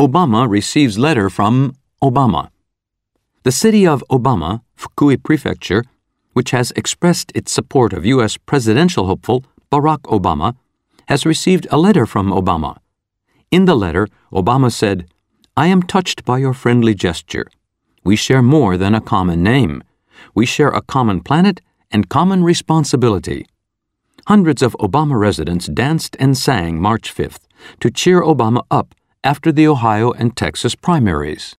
Obama receives letter from Obama. The city of Obama, Fukui Prefecture, which has expressed its support of U.S. presidential hopeful Barack Obama, has received a letter from Obama. In the letter, Obama said, "I am touched by your friendly gesture. We share more than a common name. We share a common planet and common responsibility." Hundreds of Obama residents danced and sang March 5th to cheer Obama up after the Ohio and Texas primaries.